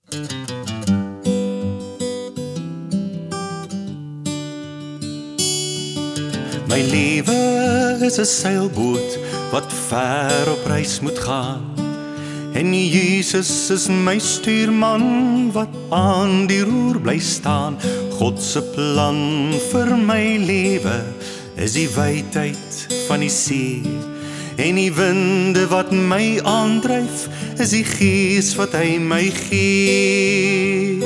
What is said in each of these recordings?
My lewe is 'n seilboot wat ver op reis moet gaan. En Jesus is my stuurman wat aan die roer bly staan. God se plan vir my lewe is die wydheid van die see. En die winde wat my aandryf is die gees wat hy my gee.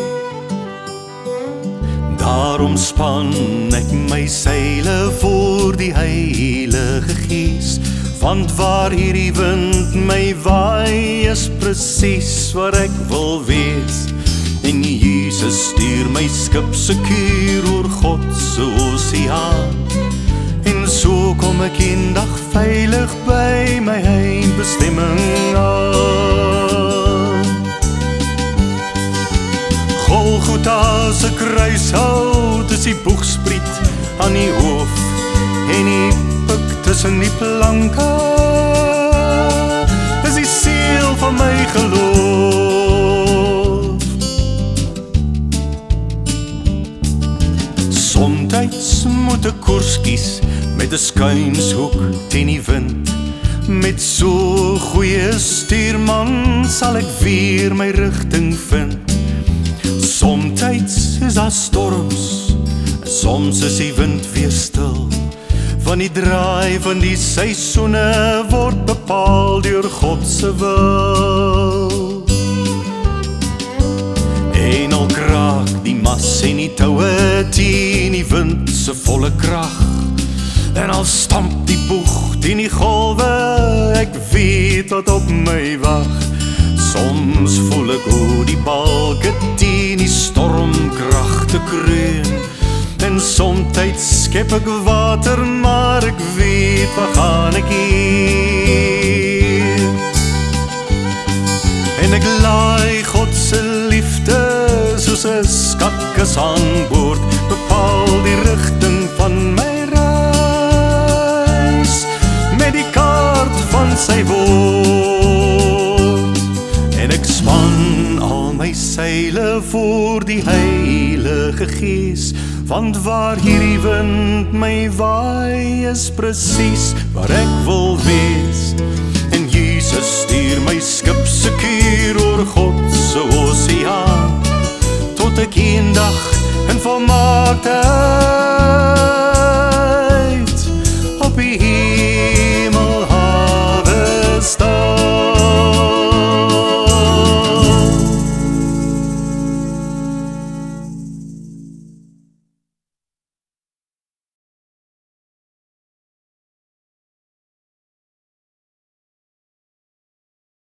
Daarom span ek my seile voor die Heilige Gees, want waar hierdie wind my waai is presies waar ek wil wees. En Jesus stuur my skip sekuur oor God se oseaan. En so kom ek eendag veilig by my eindbestemming aan. Golgotha se kruishout is die boegspriet aan die hoof en die pik tussen die planke is die siel van my geloof. Somtyds moet ek koers kies met 'n skuinshoek teen die wind. Met so goeie stuurman sal ek weer my rigting vind. Somtyds is daar storms, soms is die wind weer stil. Van die draai van die seisoene word bepaal deur God se wil. En al kraak die mas en die toue teen die wind se volle krag, en al stamp die boeg teen die golwe, ek weet wat op my wag. Soms voel ek hoe die balke teen die stormkragte kreun, en somtyds skep ek water, maar ek weet waar gaan ek hier. En ek laai God se liefde soos 'n skatkis aan boord, bepaal die rigting van my reis met die kaart van sy woord. En ek span al my seile voor die Heilige Gees, want waar hierdie wind my waai is presies waar ek wil wees. En Jesus stuur my skip sekuur oor God se oseaan, tot ek eendag in volmaakte